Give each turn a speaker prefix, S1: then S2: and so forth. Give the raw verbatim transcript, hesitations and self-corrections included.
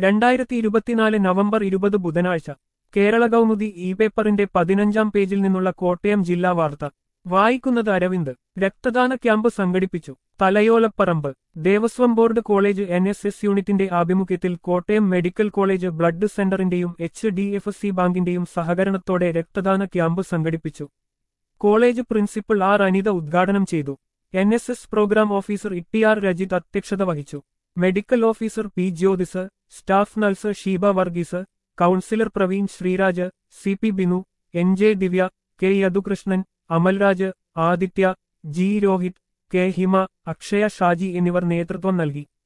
S1: രണ്ടായിരത്തി ഇരുപത്തിനാല് നവംബർ ഇരുപത് ബുധനാഴ്ച കേരള കൗമുദി ഇ പേപ്പറിന്റെ പതിനഞ്ചാം പേജിൽ നിന്നുള്ള കോട്ടയം ജില്ലാ വാർത്ത വായിക്കുന്നത് അരവിന്ദ്. രക്തദാന ക്യാമ്പ് സംഘടിപ്പിച്ചു. Thalayolaparambu Devaswom board college N S S യൂണിറ്റിന്റെ ആഭിമുഖ്യത്തിൽ കോട്ടയം മെഡിക്കൽ കോളേജ് ബ്ലഡ് സെന്ററിന്റെയും എച്ച് ഡി എഫ് സി ബാങ്കിന്റെയും സഹകരണത്തോടെ രക്തദാന ക്യാമ്പ് സംഘടിപ്പിച്ചു. കോളേജ് പ്രിൻസിപ്പൽ ആർ അനിത ഉദ്ഘാടനം ചെയ്തു. N S S programme officer E T R Rajith അധ്യക്ഷത വഹിച്ചു. Medical officer P Jyothis, staff nurse Sheeba Varghese, councillor Praveen Sreeraj, C P Binu, N J Divya, K Yadukrishnan, Amalraj, Adithya, G Rohit, K Hima, Akshaya Shaji എന്നിവർ നേതൃത്വം നൽകി.